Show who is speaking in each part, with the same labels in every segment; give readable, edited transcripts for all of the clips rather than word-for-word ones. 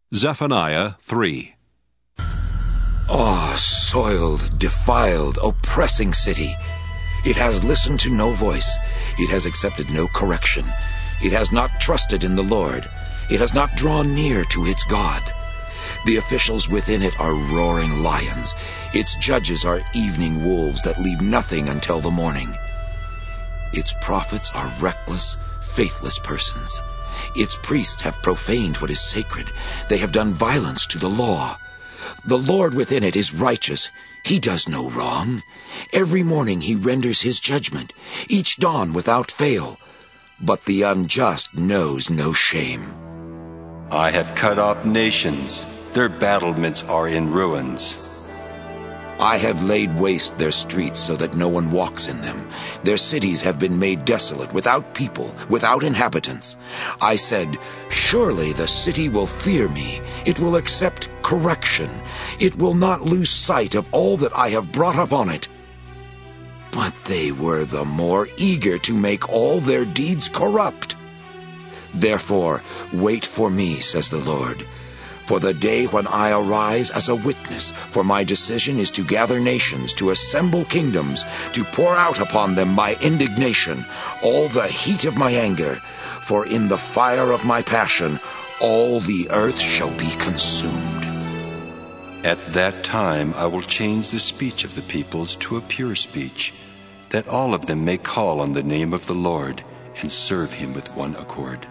Speaker 1: Zephaniah 3.
Speaker 2: Ah, soiled, defiled, oppressing city! It has listened to no voice. It has accepted no correction. It has not trusted in the Lord. It has not drawn near to its God. The officials within it are roaring lions. Its judges are evening wolves that leave nothing until the morning. Its prophets are reckless, faithless persons. Its priests have profaned what is sacred. They have done violence to the law. The Lord within it is righteous. He does no wrong. Every morning he renders his judgment, each dawn without fail. But the unjust knows no shame.
Speaker 3: I have cut off nations. Their battlements are in ruins.
Speaker 2: I have laid waste their streets so that no one walks in them. Their cities have been made desolate, without people, without inhabitants. I said, surely the city will fear me. It will accept correction. It will not lose sight of all that I have brought upon it. But they were the more eager to make all their deeds corrupt. Therefore, wait for me, says the Lord. For the day when I arise as a witness, for my decision is to gather nations, to assemble kingdoms, to pour out upon them my indignation, all the heat of my anger. For in the fire of my passion, all the earth shall be consumed.
Speaker 3: At that time I will change the speech of the peoples to a pure speech, that all of them may call on the name of the Lord and serve him with one accord.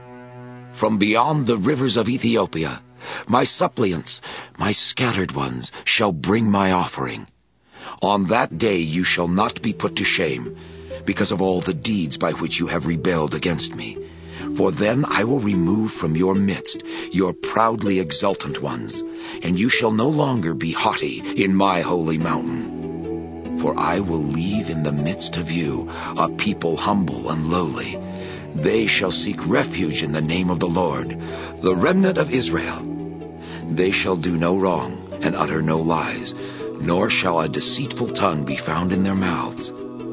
Speaker 2: From beyond the rivers of Ethiopia, my suppliants, my scattered ones, shall bring my offering. On that day you shall not be put to shame, because of all the deeds by which you have rebelled against me. For then I will remove from your midst your proudly exultant ones, and you shall no longer be haughty in my holy mountain. For I will leave in the midst of you a people humble and lowly. They shall seek refuge in the name of the Lord, the remnant of Israel. They shall do no wrong and utter no lies, nor shall a deceitful tongue be found in their mouths.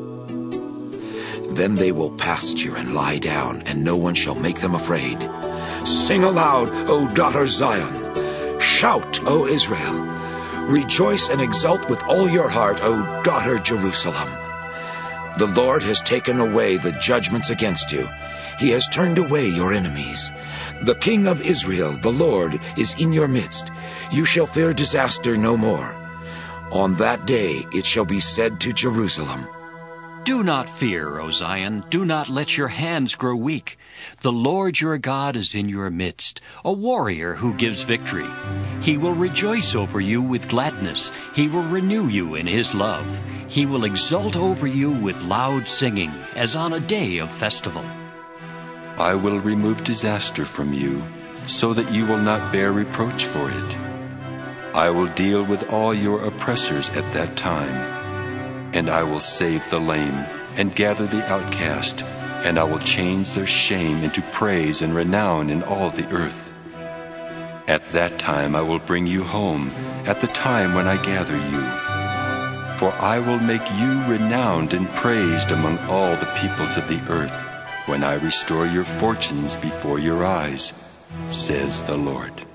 Speaker 2: Then they will pasture and lie down, and no one shall make them afraid. Sing aloud, O daughter Zion! Shout, O Israel! Rejoice and exult with all your heart, O daughter Jerusalem! The Lord has taken away the judgments against you. He has turned away your enemies. The King of Israel, the Lord, is in your midst. You shall fear disaster no more. On that day it shall be said to Jerusalem,
Speaker 4: Do not fear, O Zion. Do not let your hands grow weak. The Lord your God is in your midst, a warrior who gives victory. He will rejoice over you with gladness. He will renew you in his love. He will exult over you with loud singing, as on a day of festival.
Speaker 3: I will remove disaster from you, so that you will not bear reproach for it. I will deal with all your oppressors at that time, and I will save the lame and gather the outcast, and I will change their shame into praise and renown in all the earth. At that time I will bring you home, at the time when I gather you. For I will make you renowned and praised among all the peoples of the earth, when I restore your fortunes before your eyes, says the Lord.